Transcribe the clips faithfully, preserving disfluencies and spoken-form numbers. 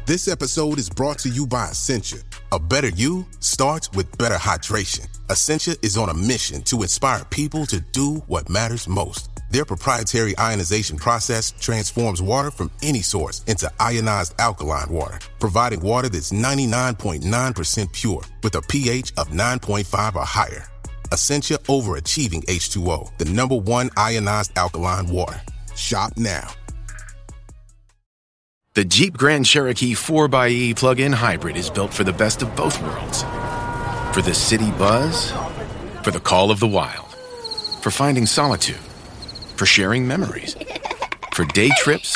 This episode is brought to you by Essentia. A better you starts with better hydration. Essentia is on a mission to inspire people to do what matters most. Their proprietary ionization process transforms water from any source into ionized alkaline water, providing water that's ninety-nine point nine percent pure with a pH of nine point five or higher. Essentia overachieving H two O, the number one ionized alkaline water. Shop now. The Jeep Grand Cherokee four by E plug-in hybrid is built for the best of both worlds. For the city buzz, for the call of the wild, for finding solitude, for sharing memories, for day trips,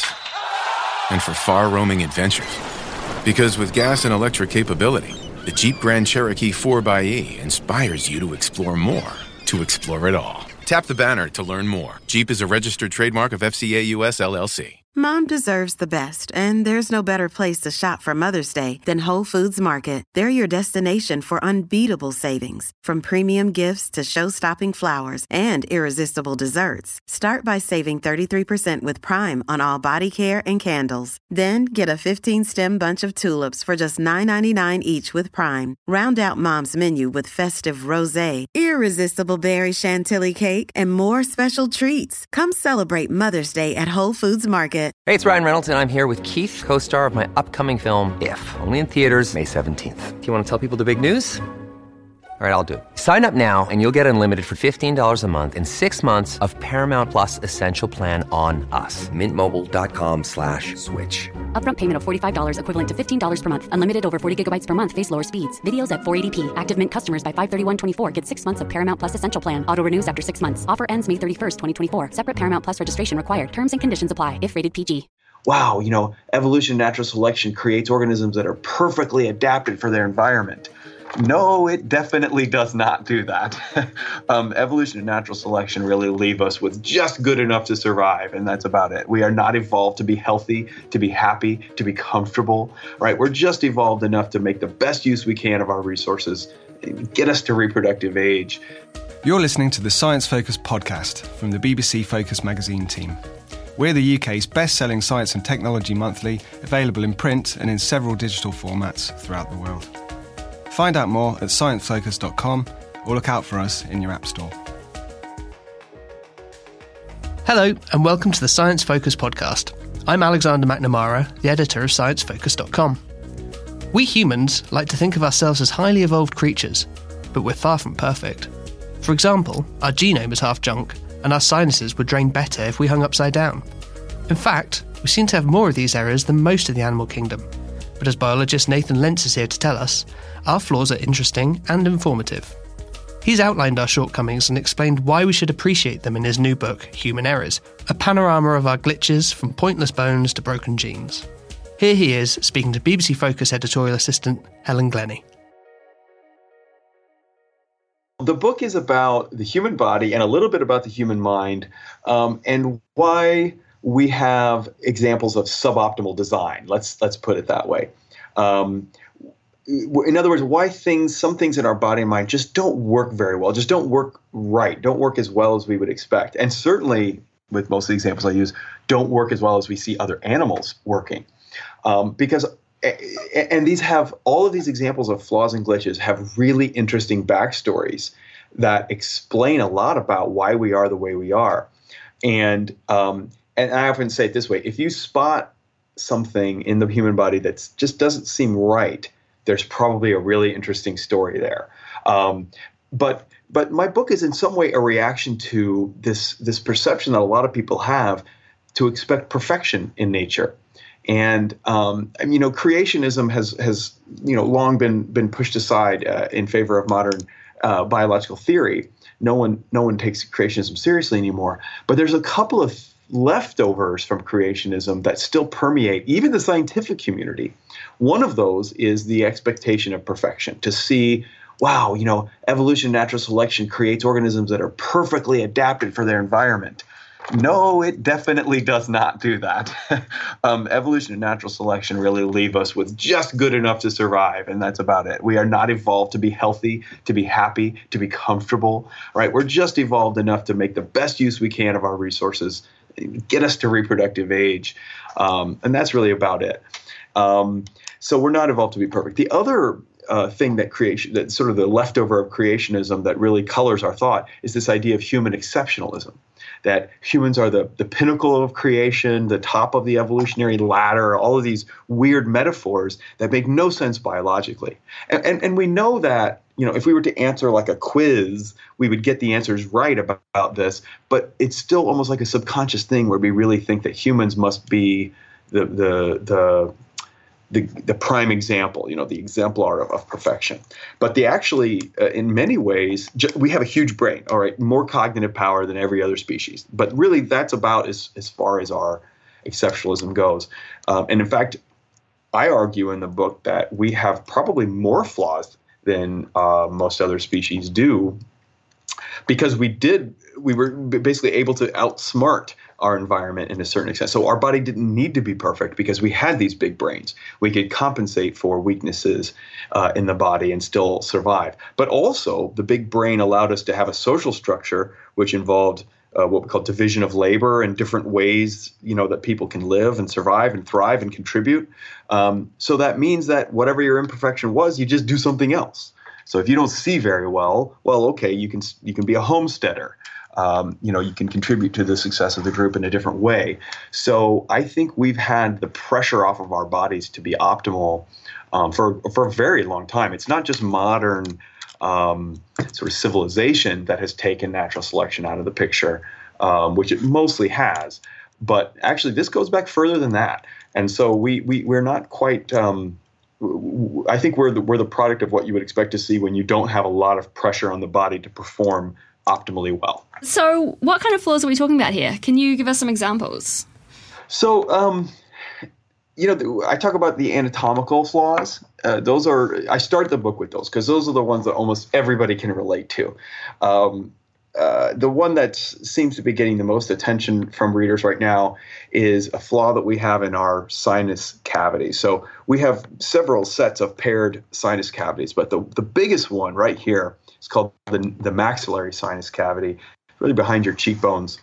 and for far-roaming adventures. Because with gas and electric capability, the Jeep Grand Cherokee four by E inspires you to explore more, to explore it all. Tap the banner to learn more. Jeep is a registered trademark of F C A U S L L C. Mom deserves the best, and there's no better place to shop for Mother's Day than Whole Foods Market. They're your destination for unbeatable savings, from premium gifts to show-stopping flowers and irresistible desserts. Start by saving thirty-three percent with Prime on all body care and candles. Then get a fifteen-stem bunch of tulips for just nine ninety-nine each with Prime. Round out Mom's menu with festive rosé, irresistible berry chantilly cake, and more special treats. Come celebrate Mother's Day at Whole Foods Market. Hey, it's Ryan Reynolds, and I'm here with Keith, co-star of my upcoming film, If, only in theaters May seventeenth. Do you want to tell people the big news? All right, I'll do it. Sign up now and you'll get unlimited for fifteen dollars a month and six months of Paramount Plus Essential Plan on us. Mint Mobile dot com slash switch. Upfront payment of forty-five dollars equivalent to fifteen dollars per month. Unlimited over forty gigabytes per month. Face lower speeds. Videos at four eighty p. Active Mint customers by five thirty-one twenty-four get six months of Paramount Plus Essential Plan. Auto renews after six months. Offer ends May thirty-first, twenty twenty-four. Separate Paramount Plus registration required. Terms and conditions apply if rated P G. Wow, you know, evolution, natural selection creates organisms that are perfectly adapted for their environment. No, it definitely does not do that. um, evolution and natural selection really leave us with just good enough to survive, and that's about it. We are not evolved to be healthy, to be happy, to be comfortable, right? We're just evolved enough to make the best use we can of our resources, get us to reproductive age. You're listening to the Science Focus podcast from the B B C Focus magazine team. We're the U K's best-selling science and technology monthly, available in print and in several digital formats throughout the world. Find out more at science focus dot com or look out for us in your app store. Hello, and welcome to the Science Focus podcast. I'm Alexander McNamara, the editor of science focus dot com. We humans like to think of ourselves as highly evolved creatures, but we're far from perfect. For example, our genome is half junk, and our sinuses would drain better if we hung upside down. In fact, we seem to have more of these errors than most of the animal kingdom. But as biologist Nathan Lentz is here to tell us, our flaws are interesting and informative. He's outlined our shortcomings and explained why we should appreciate them in his new book, Human Errors, a panorama of our glitches from pointless bones to broken genes. Here he is, speaking to B B C Focus editorial assistant Helen Glennie. The book is about the human body and a little bit about the human mind, um, and why we have examples of suboptimal design. Let's let's put it that way. Um, in other words, why things, some things in our body and mind just don't work very well, just don't work right, don't work as well as we would expect. And certainly, with most of the examples I use, don't work as well as we see other animals working. Um, because, and these have, all of these examples of flaws and glitches have really interesting backstories that explain a lot about why we are the way we are. And um, and I often say it this way: if you spot something in the human body that just doesn't seem right, there's probably a really interesting story there. Um, but but my book is in some way a reaction to this this perception that a lot of people have to expect perfection in nature. And um, you know, creationism has has you know long been been pushed aside uh, in favor of modern uh, biological theory. No one no one takes creationism seriously anymore. But there's a couple of leftovers from creationism that still permeate even the scientific community. One of those is the expectation of perfection, to see, wow, you know, evolution, natural selection creates organisms that are perfectly adapted for their environment. No, it definitely does not do that. um, evolution and natural selection really leave us with just good enough to survive, and that's about it. We are not evolved to be healthy, to be happy, to be comfortable, right? We're just evolved enough to make the best use we can of our resources, get us to reproductive age, um, and that's really about it. Um, so we're not evolved to be perfect. The other uh, thing that creation, that sort of the leftover of creationism that really colors our thought is this idea of human exceptionalism, that humans are the, the pinnacle of creation, the top of the evolutionary ladder, all of these weird metaphors that make no sense biologically. And, and, and we know that, you know, if we were to answer like a quiz, we would get the answers right about, about this, but it's still almost like a subconscious thing where we really think that humans must be the the the the, the prime example, you know, the exemplar of, of perfection. But they actually, uh, in many ways, ju- we have a huge brain, all right, more cognitive power than every other species. But really, that's about as, as far as our exceptionalism goes. Um, and in fact, I argue in the book that we have probably more flaws than uh, most other species do, because we did, we were basically able to outsmart our environment in a certain extent. So our body didn't need to be perfect because we had these big brains. We could compensate for weaknesses uh, in the body and still survive. But also, the big brain allowed us to have a social structure which involved uh, what we call division of labor and different ways, you know, that people can live and survive and thrive and contribute. Um, so that means that whatever your imperfection was, you just do something else. So if you don't see very well, well, okay, you can you can be a homesteader. Um, you know, you can contribute to the success of the group in a different way. So I think we've had the pressure off of our bodies to be optimal um, for for a very long time. It's not just modern um, sort of civilization that has taken natural selection out of the picture, um, which it mostly has. But actually, this goes back further than that. And so we we we're not quite. Um, I think we're the, we're the product of what you would expect to see when you don't have a lot of pressure on the body to perform optimally well. So what kind of flaws are we talking about here? Can you give us some examples? So, um, you know, I talk about the anatomical flaws. Uh, those are, I start the book with those because those are the ones that almost everybody can relate to. Um, uh, the one that seems to be getting the most attention from readers right now is a flaw that we have in our sinus cavity. So we have several sets of paired sinus cavities, but the, the biggest one right here is called the, the maxillary sinus cavity, really behind your cheekbones.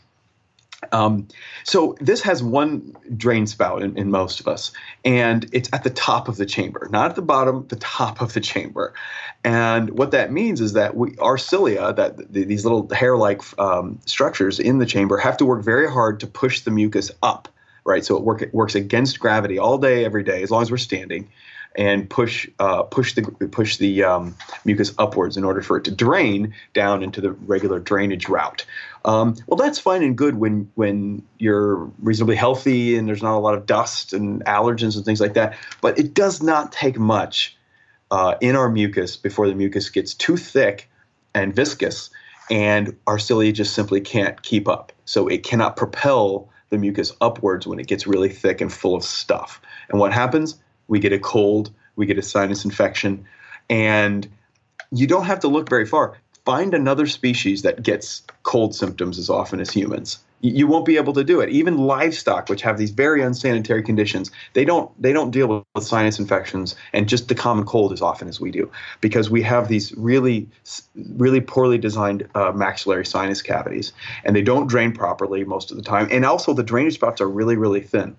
Um, so this has one drain spout in, in most of us, and it's at the top of the chamber, not at the bottom, the top of the chamber. And what that means is that we, our cilia, that the, these little hair-like um, structures in the chamber, have to work very hard to push the mucus up, right? So it, work, it works against gravity all day, every day, as long as we're standing, and push uh, push the push the um, mucus upwards in order for it to drain down into the regular drainage route. Um, well, that's fine and good when when you're reasonably healthy and there's not a lot of dust and allergens and things like that. But it does not take much uh, in our mucus before the mucus gets too thick and viscous, and our cilia just simply can't keep up. So it cannot propel the mucus upwards when it gets really thick and full of stuff. And what happens? We get a cold, we get a sinus infection, and you don't have to look very far. Find another species that gets cold symptoms as often as humans. You won't be able to do it. Even livestock, which have these very unsanitary conditions, they don't they don't deal with sinus infections and just the common cold as often as we do, because we have these really, really poorly designed uh, maxillary sinus cavities, and they don't drain properly most of the time. And also the drainage spouts are really, really thin.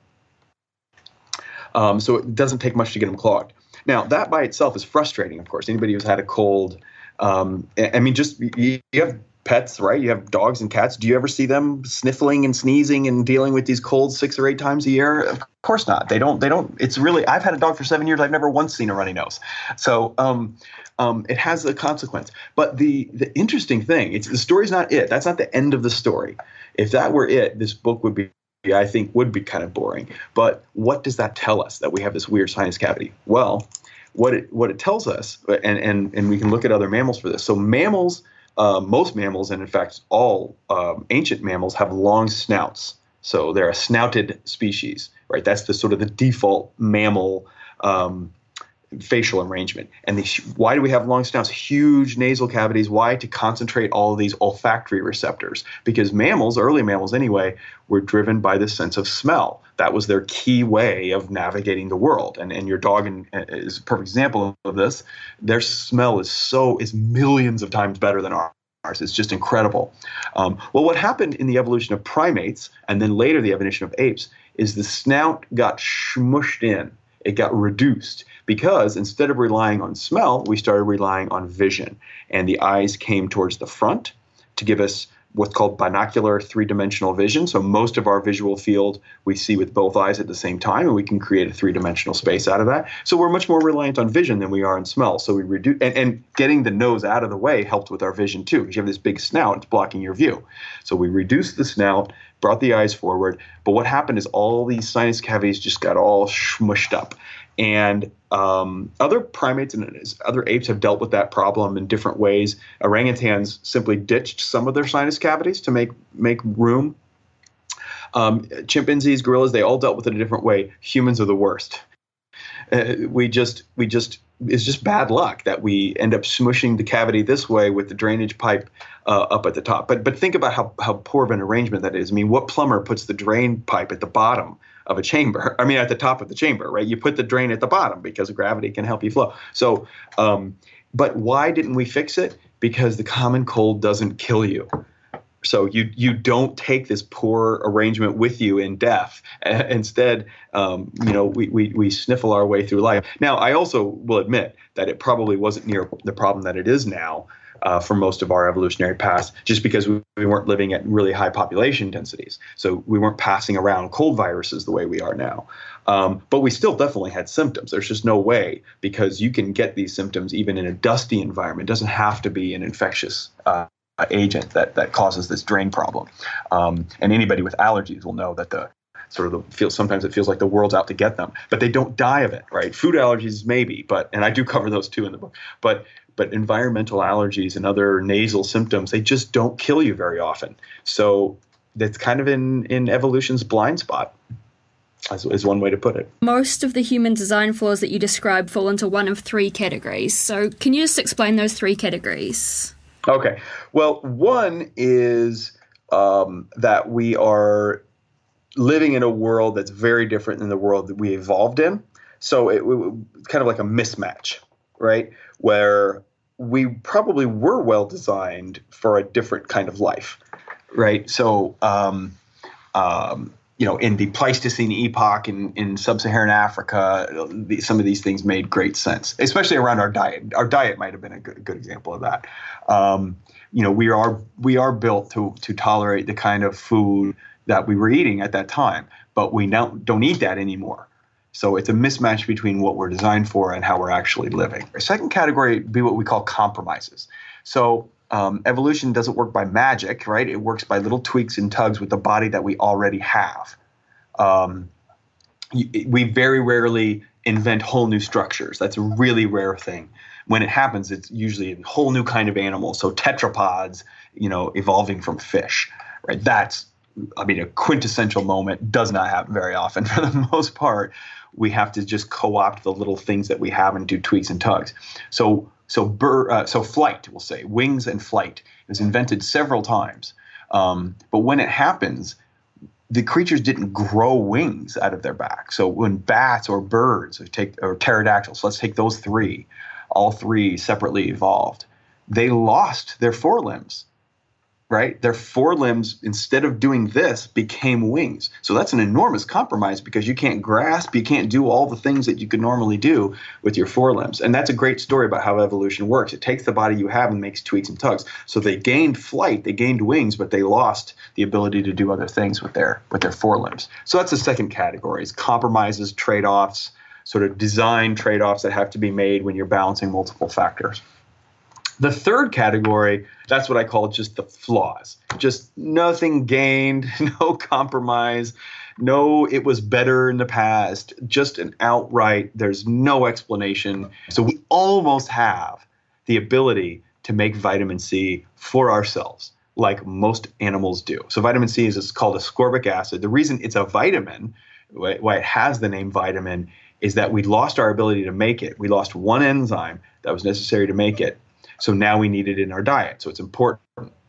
Um, so it doesn't take much to get them clogged. Now, that by itself is frustrating, of course. Anybody who's had a cold, um, I mean, just you, you have pets, right? You have dogs and cats. Do you ever see them sniffling and sneezing and dealing with these colds six or eight times a year? Of course not. They don't. They don't. It's really. I've had a dog for seven years. I've never once seen a runny nose. So um, um, it has a consequence. But the the interesting thing, it's the story's not it. That's not the end of the story. If that were it, this book would be. I think would be kind of boring. But what does that tell us, that we have this weird sinus cavity? Well, what it what it tells us, and and and we can look at other mammals for this. So mammals, uh, most mammals, and in fact all um, ancient mammals, have long snouts. So they're a snouted species, right? That's the sort of the default mammal um, facial arrangement. And they, why do we have long snouts? Huge nasal cavities. Why? To concentrate all of these olfactory receptors. Because mammals, early mammals anyway, were driven by the sense of smell. That was their key way of navigating the world. And and your dog in, is a perfect example of this. Their smell is so is millions of times better than ours. It's just incredible. Um, well, what happened in the evolution of primates, and then later the evolution of apes, is the snout got smushed in. it got reduced because instead of relying on smell, we started relying on vision. And the eyes came towards the front to give us what's called binocular three-dimensional vision. So most of our visual field we see with both eyes at the same time, and we can create a three-dimensional space out of that. So we're much more reliant on vision than we are on smell. So we reduce, and, and getting the nose out of the way helped with our vision too, because you have this big snout, it's blocking your view. So we reduced the snout, brought the eyes forward, but what happened is all these sinus cavities just got all smushed up. And um, other primates and other apes have dealt with that problem in different ways. Orangutans simply ditched some of their sinus cavities to make make room. Um, chimpanzees, gorillas, they all dealt with it a different way. Humans are the worst. Uh, we just we just it's just bad luck that we end up smushing the cavity this way with the drainage pipe uh, up at the top. But but think about how how poor of an arrangement that is. I mean, what plumber puts the drain pipe at the bottom of a chamber? I mean, at the top of the chamber, right? You put the drain at the bottom because gravity can help you flow. So, um, but why didn't we fix it? Because the common cold doesn't kill you. So you you don't take this poor arrangement with you in death. Uh, instead, um, you know, we, we we sniffle our way through life. Now, I also will admit that it probably wasn't near the problem that it is now uh, for most of our evolutionary past, just because we, we weren't living at really high population densities. So we weren't passing around cold viruses the way we are now. Um, but we still definitely had symptoms. There's just no way, because you can get these symptoms even in a dusty environment. It doesn't have to be an infectious uh, agent that that causes this drain problem. Um, and anybody with allergies will know that the sort of the feel sometimes it feels like the world's out to get them, but they don't die of it, right? Food allergies maybe, but and I do cover those too in the book. But but environmental allergies and other nasal symptoms, they just don't kill you very often. So that's kind of in in evolution's blind spot, Is, is one way to put it. Most of the human design flaws that you describe fall into one of three categories. So can you just explain those three categories? Okay. Well, one is um, that we are living in a world that's very different than the world that we evolved in. So it, it kind of like a mismatch, right? Where we probably were well designed for a different kind of life, right? So, um, um, you know, in the Pleistocene epoch in, in sub-Saharan Africa, the, some of these things made great sense, especially around our diet. Our diet might have been a good, good example of that. Um, you know, we are we are built to to tolerate the kind of food that we were eating at that time, but we now don't eat that anymore. So it's a mismatch between what we're designed for and how we're actually living. A second category would be what we call compromises. So Um, evolution doesn't work by magic, right? It works by little tweaks and tugs with the body that we already have. Um, we very rarely invent whole new structures. That's a really rare thing. When it happens, it's usually a whole new kind of animal. So tetrapods, you know, evolving from fish, right? That's, I mean, a quintessential moment. Does not happen very often. For the most part, we have to just co-opt the little things that we have and do tweaks and tugs. So So, bir, uh, so flight, we'll say, wings and flight was invented several times. Um, but when it happens, the creatures didn't grow wings out of their back. So when bats or birds or, take, or pterodactyls, let's take those three, all three separately evolved, they lost their forelimbs, right? Their forelimbs, instead of doing this, became wings. So that's an enormous compromise because you can't grasp, you can't do all the things that you could normally do with your forelimbs. And that's a great story about how evolution works. It takes the body you have and makes tweaks and tugs. So they gained flight, they gained wings, but they lost the ability to do other things with their with their forelimbs. So that's the second category, is compromises, trade-offs, sort of design trade-offs that have to be made when you're balancing multiple factors. The third category, that's what I call just the flaws. Just nothing gained, no compromise, no it was better in the past, just an outright, there's no explanation. So we almost have the ability to make vitamin C for ourselves, like most animals do. So vitamin C is it's called ascorbic acid. The reason it's a vitamin, why it has the name vitamin, is that we lost our ability to make it. We lost one enzyme that was necessary to make it. So now we need it in our diet. So it's important,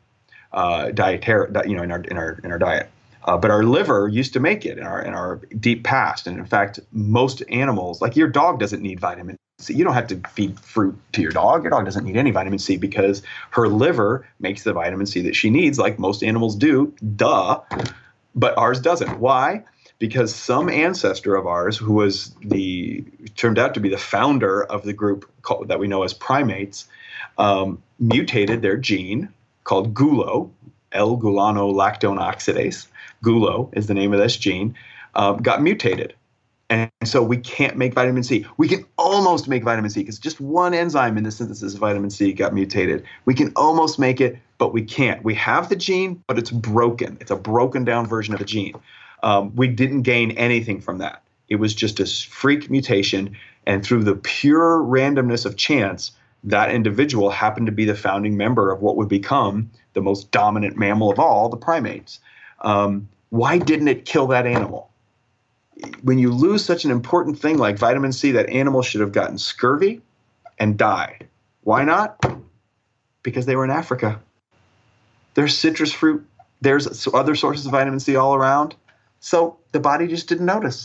uh, dietary, you know, in our in our in our diet. Uh, but our liver used to make it in our in our deep past. And in fact, most animals, like your dog, doesn't need vitamin C. You don't have to feed fruit to your dog. Your dog doesn't need any vitamin C because her liver makes the vitamin C that she needs, like most animals do. Duh. But ours doesn't. Why? because some ancestor of ours, who was the turned out to be the founder of the group called, that we know as primates, um, mutated their gene called GULO, L-gulonolactone oxidase. GULO is the name of this gene. Um, got mutated. And so we can't make vitamin C. We can almost make vitamin C because just one enzyme in the synthesis of vitamin C got mutated. We can almost make it, but we can't. We have the gene, but it's broken. It's a broken down version of the gene. Um, we didn't gain anything from that. It was just a freak mutation. And through the pure randomness of chance, that individual happened to be the founding member of what would become the most dominant mammal of all, the primates. Um, why didn't it kill that animal? When you lose such an important thing like vitamin C, that animal should have gotten scurvy and died. Why not? Because they were in Africa. There's citrus fruit. There's other sources of vitamin C all around. So the body just didn't notice.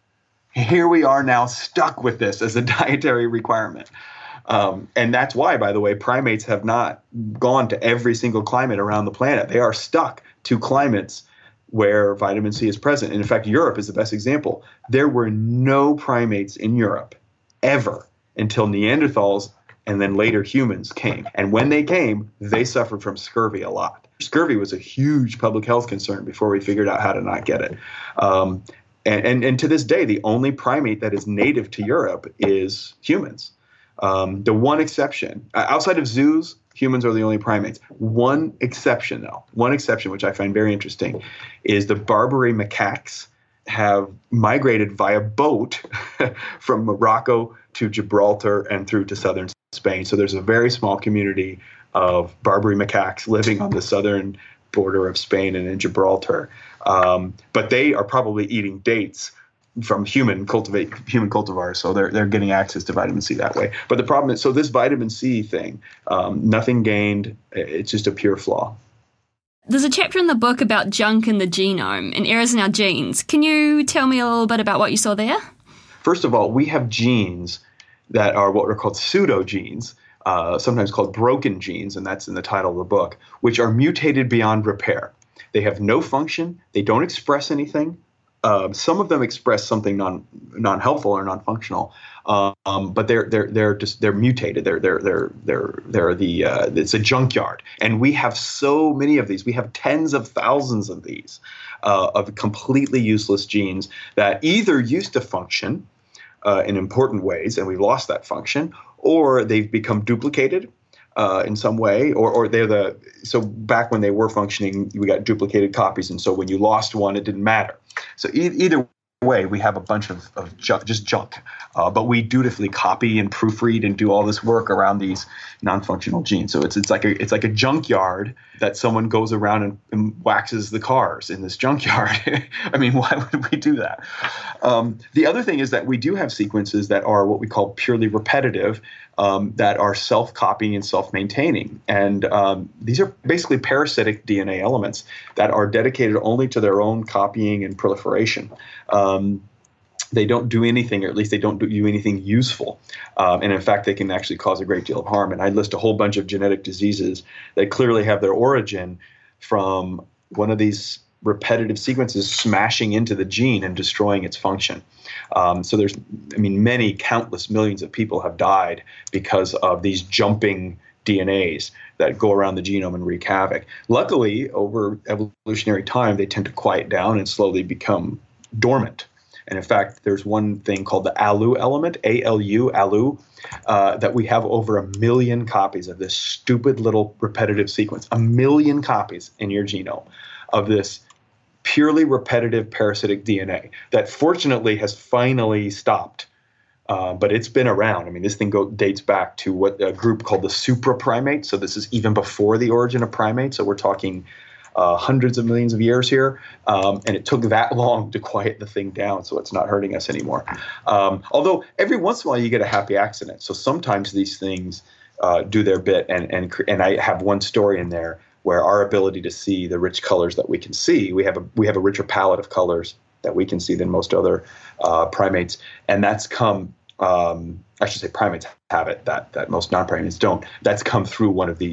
Here we are now stuck with this as a dietary requirement. Um, and that's why, by the way, primates have not gone to every single climate around the planet. They are stuck to climates where vitamin C is present. And in fact, Europe is the best example. There were no primates in Europe ever until Neanderthals and then later humans came. And when they came, they suffered from scurvy a lot. Scurvy was a huge public health concern before we figured out how to not get it. Um, and, and, and to this day, the only primate that is native to Europe is humans. Um, the one exception, outside of zoos, humans are the only primates. One exception, though, one exception, which I find very interesting, is the Barbary macaques have migrated via boat from Morocco to Gibraltar and through to southern Spain. So there's a very small community of Barbary macaques living on the southern border of Spain and in Gibraltar. Um, but they are probably eating dates from human cultivate human cultivars, so they're they're getting access to vitamin C that way. But the problem is, so this vitamin C thing, um, nothing gained. It's just a pure flaw. There's a chapter in the book about junk in the genome and errors in our genes. Can you tell me a little bit about what you saw there? First of all, we have genes that are what are called pseudogenes, uh, sometimes called broken genes, and that's in the title of the book, which are mutated beyond repair. They have no function. They don't express anything. Uh, some of them express something non non helpful or non functional, um, but they're they're they're just they're mutated. They're they're they're they're they're the uh, it's a junkyard, and we have so many of these. We have tens of thousands of these uh, of completely useless genes that either used to function uh, in important ways, and we've lost that function, or they've become duplicated Uh, in some way, or or they're the so back when they were functioning, we got duplicated copies, and so when you lost one, it didn't matter. So e- either way, we have a bunch of, of junk, just junk, uh, but we dutifully copy and proofread and do all this work around these non-functional genes. So it's it's like a it's like a junkyard that someone goes around and, and waxes the cars in this junkyard. I mean, why would we do that? Um, the other thing is that we do have sequences that are what we call purely repetitive, um, that are self-copying and self-maintaining. And um, these are basically parasitic D N A elements that are dedicated only to their own copying and proliferation. Um, they don't do anything, or at least they don't do anything useful. Um, and in fact, they can actually cause a great deal of harm. And I list a whole bunch of genetic diseases that clearly have their origin from one of these repetitive sequences smashing into the gene and destroying its function. Um, so there's, I mean, many countless millions of people have died because of these jumping D N As that go around the genome and wreak havoc. Luckily, over evolutionary time, they tend to quiet down and slowly become dormant. And in fact, there's one thing called the ALU element, A L U, ALU, uh, that we have over a million copies of this stupid little repetitive sequence, a million copies in your genome of this purely repetitive parasitic D N A that fortunately has finally stopped. Uh, but it's been around. I mean, this thing go, dates back to what a group called the supraprimates. So this is even before the origin of primates. So we're talking uh, hundreds of millions of years here. Um, and it took that long to quiet the thing down so it's not hurting us anymore. Um, although every once in a while you get a happy accident. So sometimes these things uh, do their bit. And, and, and I have one story in there where our ability to see the rich colors that we can see, we have a, we have a richer palette of colors that we can see than most other uh, primates. And that's come, um, I should say primates have it, that, that most non-primates don't. That's come through one of these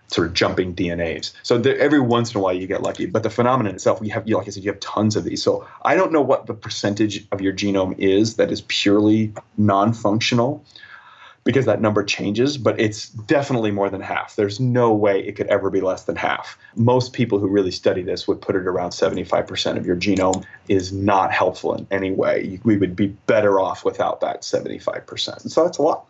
sort of jumping D N As. So there, every once in a while you get lucky, but the phenomenon itself, you have, you, like I said, you have tons of these. So I don't know what the percentage of your genome is that is purely non-functional, because that number changes, but it's definitely more than half. There's no way it could ever be less than half. Most people who really study this would put it around seventy-five percent of your genome is not helpful in any way. We would be better off without that seventy-five percent. So that's a lot.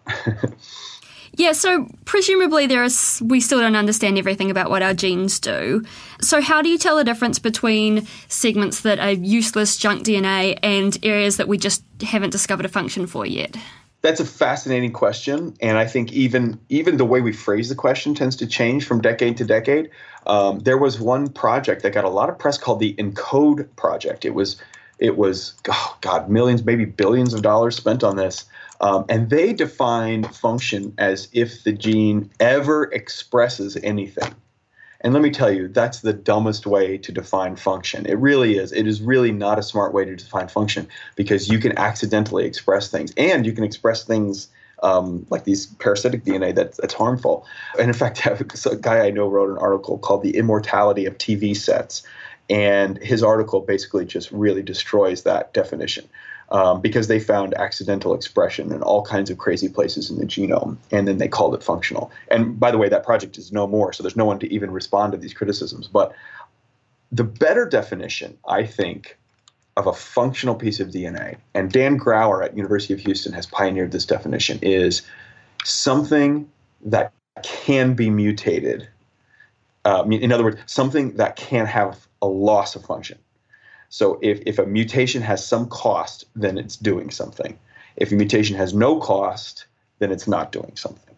Yeah, so presumably there is, we still don't understand everything about what our genes do. So how do you tell the difference between segments that are useless junk D N A and areas that we just haven't discovered a function for yet? That's a fascinating question, and I think even even the way we phrase the question tends to change from decade to decade. Um, there was one project that got a lot of press called the ENCODE project. It was it was oh God, millions, maybe billions of dollars spent on this, um, and they defined function as if the gene ever expresses anything. And let me tell you, that's the dumbest way to define function. It really is. It is really not a smart way to define function, because you can accidentally express things, and you can express things um, like these parasitic D N A that, that's harmful. And in fact, a guy I know wrote an article called The Immortality of T V Sets. And his article basically just really destroys that definition. Um, because they found accidental expression in all kinds of crazy places in the genome, and then they called it functional. And by the way, that project is no more, so there's no one to even respond to these criticisms. But the better definition, I think, of a functional piece of D N A, and Dan Grauer at University of Houston has pioneered this definition, is something that can be mutated. Uh, in other words, something that can have a loss of function. So if, if a mutation has some cost, then it's doing something. If a mutation has no cost, then it's not doing something.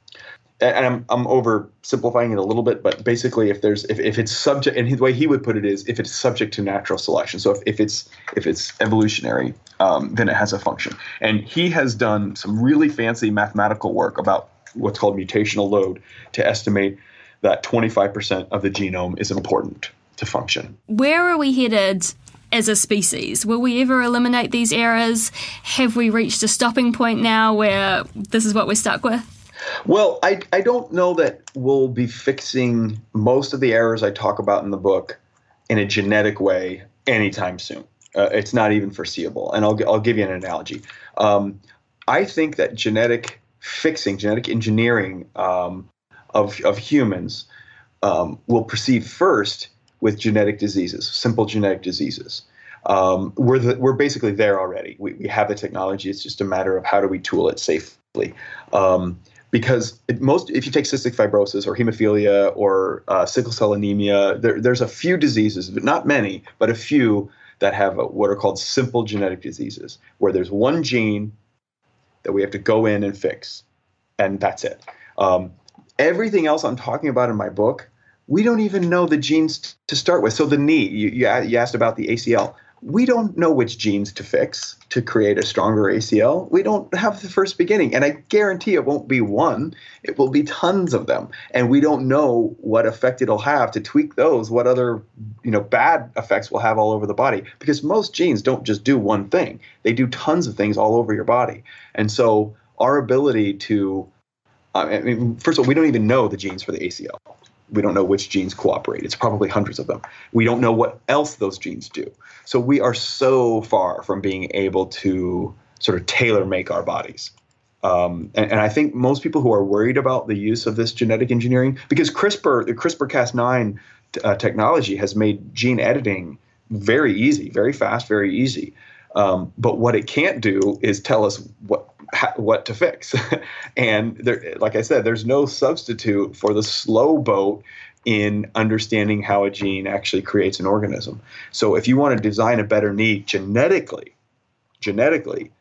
And I'm I'm oversimplifying it a little bit, but basically, if there's if, if it's subject, and the way he would put it is, if it's subject to natural selection. So if, if it's if it's evolutionary, um, then it has a function. And he has done some really fancy mathematical work about what's called mutational load to estimate that twenty-five percent of the genome is important to function. Where are we headed as a species? Will we ever eliminate these errors? Have we reached a stopping point now where this is what we're stuck with? Well, I, I don't know that we'll be fixing most of the errors I talk about in the book in a genetic way anytime soon. Uh, it's not even foreseeable. And I'll, I'll give you an analogy. Um, I think that genetic fixing, genetic engineering um, of, of humans um, will proceed first with genetic diseases, simple genetic diseases. Um, we're the, we're basically there already. We, we have the technology. It's just a matter of how do we tool it safely. Um, because it, most, if you take cystic fibrosis or hemophilia or uh, sickle cell anemia, there, there's a few diseases, but not many, but a few that have a, what are called simple genetic diseases, where there's one gene that we have to go in and fix, and that's it. Um, everything else I'm talking about in my book, we don't even know the genes t- to start with. So the knee, you, you, you asked about the A C L. We don't know which genes to fix to create a stronger A C L. We don't have the first beginning. And I guarantee it won't be one. It will be tons of them. And we don't know what effect it'll have to tweak those, what other you know, bad effects will have all over the body. Because most genes don't just do one thing. They do tons of things all over your body. And so our ability to, I mean, first of all, we don't even know the genes for the A C L. We don't know which genes cooperate. It's probably hundreds of them. We don't know what else those genes do. So we are so far from being able to sort of tailor make our bodies. Um, and, and I think most people who are worried about the use of this genetic engineering, because CRISPR, the CRISPR Cas nine uh, technology has made gene editing very easy, very fast, very easy. Um, but what it can't do is tell us what ha- what to fix. And there, like I said, there's no substitute for the slow boat in understanding how a gene actually creates an organism. So if you want to design a better knee genetically, genetically,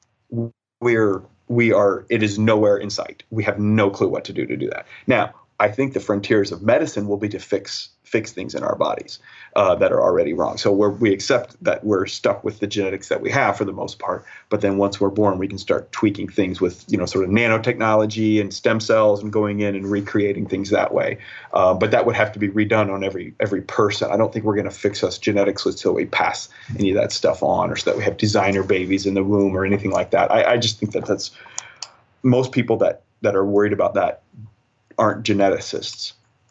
we're we are it is nowhere in sight. We have no clue what to do to do that. Now, I think the frontiers of medicine will be to fix fix things in our bodies uh, that are already wrong. So we're, we accept that we're stuck with the genetics that we have for the most part. But then once we're born, we can start tweaking things with, you know, sort of nanotechnology and stem cells and going in and recreating things that way. Uh, but that would have to be redone on every every person. I don't think we're going to fix us genetics until we pass any of that stuff on, or so that we have designer babies in the womb or anything like that. I, I just think that that's most people that, that are worried about that aren't geneticists.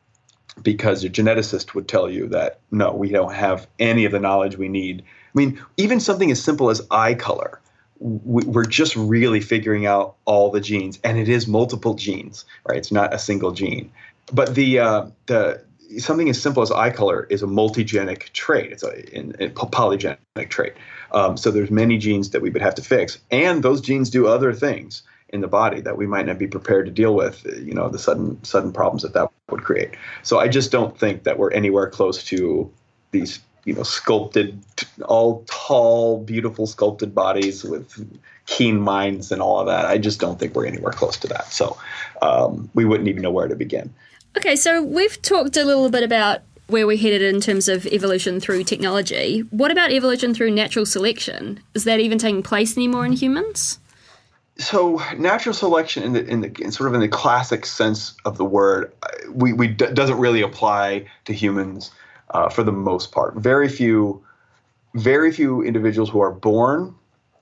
because your geneticist would tell you that, no, we don't have any of the knowledge we need. I mean, even something as simple as eye color, we're just really figuring out all the genes, and it is multiple genes, right? It's not a single gene. But the uh, the something as simple as eye color is a multigenic trait. It's a, a polygenic trait. Um, so there's many genes that we would have to fix, and those genes do other things in the body that we might not be prepared to deal with, you know, the sudden sudden problems that that would create. So I just don't think that we're anywhere close to these, you know, sculpted, all tall, beautiful sculpted bodies with keen minds and all of that. I just don't think we're anywhere close to that. So um, we wouldn't even know where to begin. Okay, so we've talked a little bit about where we're headed in terms of evolution through technology. What about evolution through natural selection? Is that even taking place anymore in humans? So natural selection, in the in the in sort of in the classic sense of the word, we we d- doesn't really apply to humans uh, for the most part. Very few, very few individuals who are born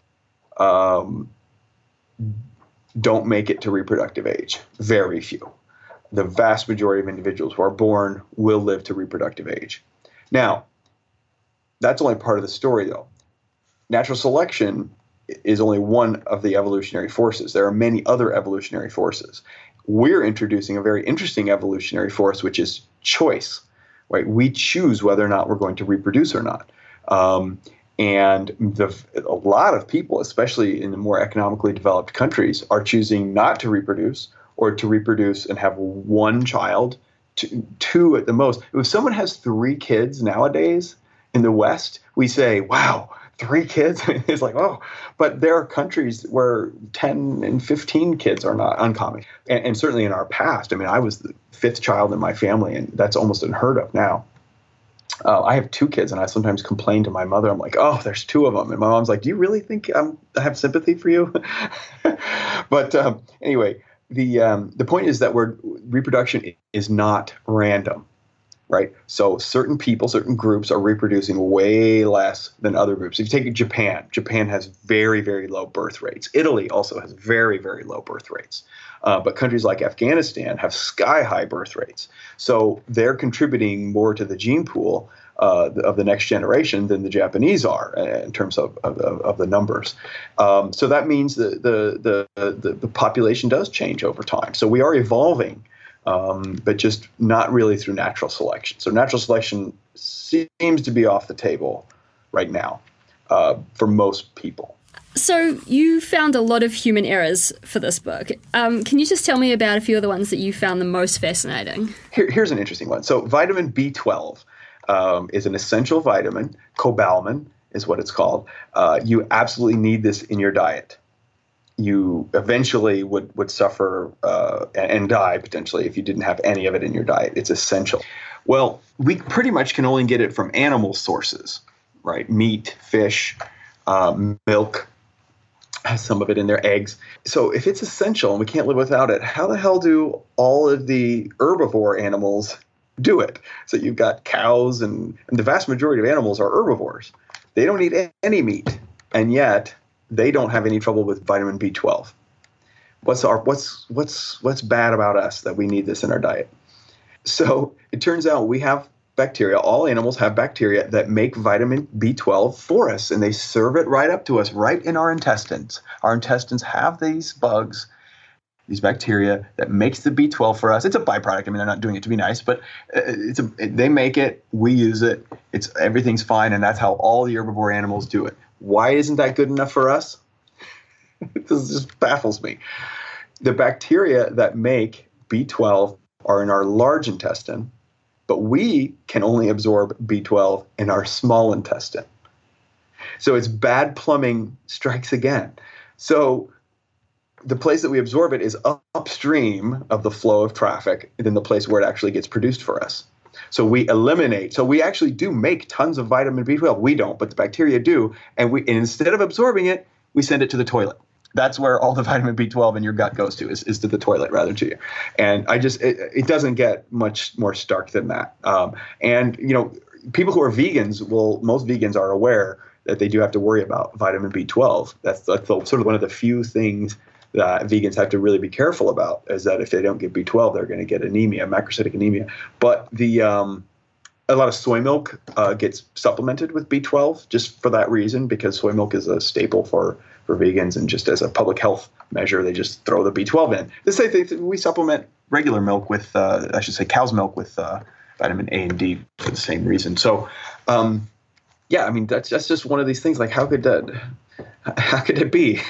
um, don't make it to reproductive age. Very few. The vast majority of individuals who are born will live to reproductive age. Now, that's only part of the story, though. Natural selection is only one of the evolutionary forces. There are many other evolutionary forces. We're introducing a very interesting evolutionary force, which is choice, right? We choose whether or not we're going to reproduce or not. Um, and the, a lot of people, especially in the more economically developed countries, are choosing not to reproduce, or to reproduce and have one child, two, two at the most. If someone has three kids nowadays in the West, we say, wow, three kids? It's like, oh. But there are countries where ten and fifteen kids are not uncommon. And, and certainly in our past, I mean, I was the fifth child in my family, and that's almost unheard of now. Uh, I have two kids, and I sometimes complain to my mother. I'm like, oh, there's two of them. And my mom's like, do you really think I'm, I have sympathy for you? But um, anyway, The um, the point is that we're, reproduction is not random, right? So certain people, certain groups are reproducing way less than other groups. If you take Japan, Japan has very, very low birth rates. Italy also has very, very low birth rates. Uh, but countries like Afghanistan have sky-high birth rates. So they're contributing more to the gene pool Uh, of the next generation than the Japanese are in terms of, of, of the numbers. Um, so that means that the, the, the, the population does change over time. So we are evolving, um, but just not really through natural selection. So natural selection seems to be off the table right now uh, for most people. So you found a lot of human errors for this book. Um, can you just tell me about a few of the ones that you found the most fascinating? Here, here's an interesting one. So vitamin B twelve. Um, is an essential vitamin. Cobalamin is what it's called. Uh, you absolutely need this in your diet. You eventually would would suffer uh, and die potentially if you didn't have any of it in your diet. It's essential. Well, we pretty much can only get it from animal sources, right? Meat, fish, uh, milk, has some of it in their eggs. So if it's essential and we can't live without it, how the hell do all of the herbivore animals do it? So you've got cows, and, and the vast majority of animals are herbivores. They don't eat any meat, and yet they don't have any trouble with vitamin B twelve. What's our what's what's what's bad about us that we need this in our diet? So it turns out we have bacteria. All animals have bacteria that make vitamin B twelve for us, and they serve it right up to us, right in our intestines. Our intestines have these bugs, these bacteria that makes the B twelve for us. It's a byproduct. I mean, they're not doing it to be nice, but it's a, they make it, we use it, it's everything's fine, and that's how all the herbivore animals do it. Why isn't that good enough for us? This just baffles me. The bacteria that make B twelve are in our large intestine, but we can only absorb B twelve in our small intestine. So it's bad plumbing strikes again. So the place that we absorb it is upstream of the flow of traffic than the place where it actually gets produced for us. So we eliminate. So we actually do make tons of vitamin B twelve. We don't, but the bacteria do. And we and instead of absorbing it, we send it to the toilet. That's where all the vitamin B twelve in your gut goes to, is, is to the toilet rather than to you. And I just, it, it doesn't get much more stark than that. Um, and, you know, people who are vegans will, most vegans are aware that they do have to worry about vitamin B twelve. That's, that's the, sort of one of the few things that vegans have to really be careful about, is that if they don't get B twelve, they're going to get anemia, macrocytic anemia. But the um, a lot of soy milk uh, gets supplemented with B twelve just for that reason, because soy milk is a staple for, for vegans, and just as a public health measure, they just throw the B twelve in. This I think we supplement regular milk with, uh, I should say, cow's milk with uh, vitamin A and D for the same reason. So, um, yeah, I mean that's that's just one of these things. Like, how could that? How could it be?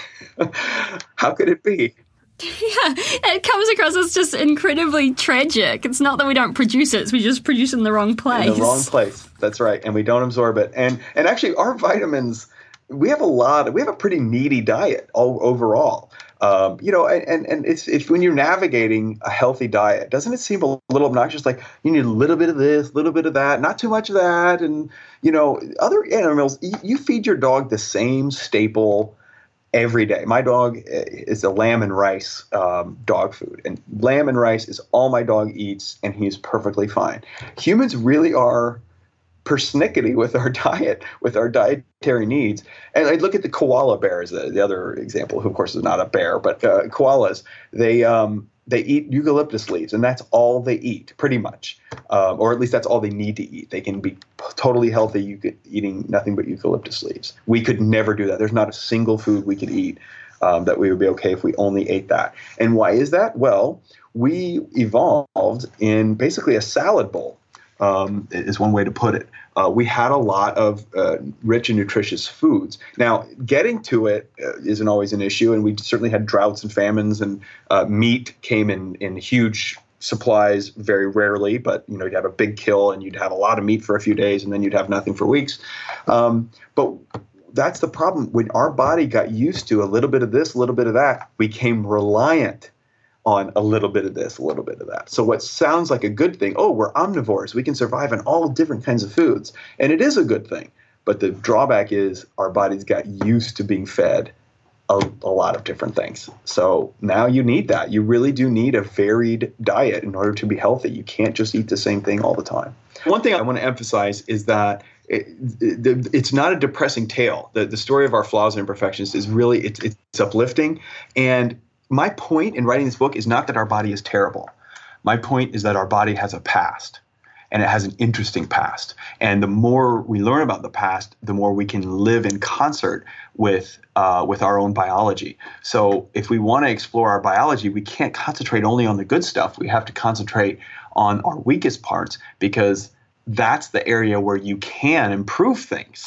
How could it be? Yeah, it comes across as just incredibly tragic. It's not that we don't produce it; it's we just produce it in the wrong place. In the wrong place. That's right, and we don't absorb it. And and actually, our vitamins, we have a lot. We have a pretty needy diet all, overall. Um, you know, and and it's it's when you're navigating a healthy diet, doesn't it seem a little obnoxious? Like you need a little bit of this, a little bit of that, not too much of that, and you know, other animals. You, you feed your dog the same staple every day. My dog is a lamb and rice um, dog food, and lamb and rice is all my dog eats, and he's perfectly fine. Humans really are persnickety with our diet, with our dietary needs. And I look at the koala bears, the, the other example, who of course is not a bear, but uh, koalas, they um, they eat eucalyptus leaves, and that's all they eat, pretty much. Um, or at least that's all they need to eat. They can be totally healthy you could, eating nothing but eucalyptus leaves. We could never do that. There's not a single food we could eat um, that we would be okay if we only ate that. And why is that? Well, we evolved in basically a salad bowl. Um, is one way to put it. Uh, we had a lot of uh, rich and nutritious foods. Now, getting to it uh, isn't always an issue, and we certainly had droughts and famines, and uh, meat came in, in huge supplies very rarely, but you know, you'd have a big kill and you'd have a lot of meat for a few days, and then you'd have nothing for weeks. Um, but that's the problem. When our body got used to a little bit of this, a little bit of that, we became reliant on a little bit of this, a little bit of that. So what sounds like a good thing, oh, we're omnivores, we can survive on all different kinds of foods. And it is a good thing. But the drawback is our bodies got used to being fed a, a lot of different things. So now you need that. You really do need a varied diet in order to be healthy. You can't just eat the same thing all the time. One thing I want to emphasize is that it, it, it's not a depressing tale. The, the story of our flaws and imperfections is really, it's, it's uplifting. And my point in writing this book is not that our body is terrible. My point is that our body has a past, and it has an interesting past. And the more we learn about the past, the more we can live in concert with uh, with our own biology. So if we want to explore our biology, we can't concentrate only on the good stuff. We have to concentrate on our weakest parts, because that's the area where you can improve things.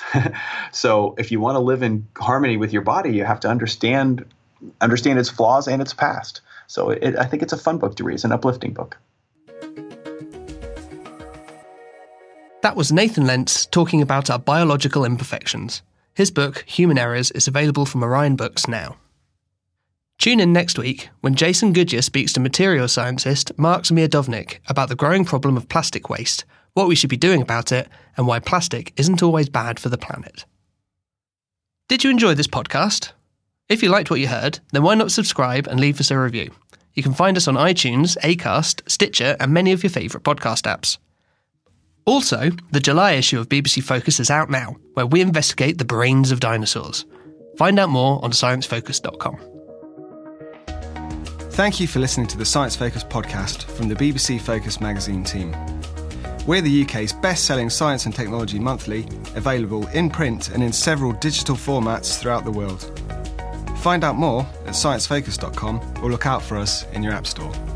So if you want to live in harmony with your body, you have to understand understand its flaws and its past. So it, I think it's a fun book to read. It's an uplifting book. That was Nathan Lentz talking about our biological imperfections. His book, Human Errors, is available from Orion Books now. Tune in next week when Jason Goodyear speaks to material scientist Mark Zmijadownik about the growing problem of plastic waste, what we should be doing about it, and why plastic isn't always bad for the planet. Did you enjoy this podcast? If you liked what you heard, then why not subscribe and leave us a review? You can find us on iTunes, Acast, Stitcher, and many of your favourite podcast apps. Also, the July issue of B B C Focus is out now, where we investigate the brains of dinosaurs. Find out more on science focus dot com. Thank you for listening to the Science Focus podcast from the B B C Focus magazine team. We're the U K's best-selling science and technology monthly, available in print and in several digital formats throughout the world. Find out more at science focus dot com or look out for us in your app store.